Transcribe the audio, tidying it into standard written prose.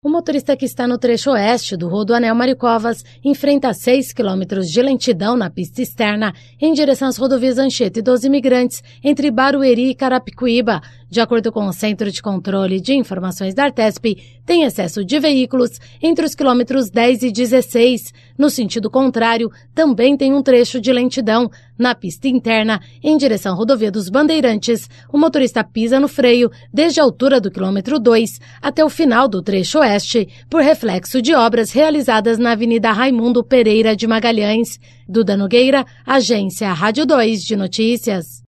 O motorista que está no trecho oeste do Rodoanel Maricovas enfrenta 6 quilômetros de lentidão na pista externa em direção às rodovias Anchieta e dos Imigrantes, entre Barueri e Carapicuíba. De acordo com o Centro de Controle de Informações da Artesp, tem excesso de veículos entre os quilômetros 10 e 16. No sentido contrário, também tem um trecho de lentidão. Na pista interna, em direção à rodovia dos Bandeirantes, o motorista pisa no freio desde a altura do quilômetro 2 até o final do trecho oeste, por reflexo de obras realizadas na Avenida Raimundo Pereira de Magalhães. Duda Nogueira, Agência Rádio 2 de Notícias.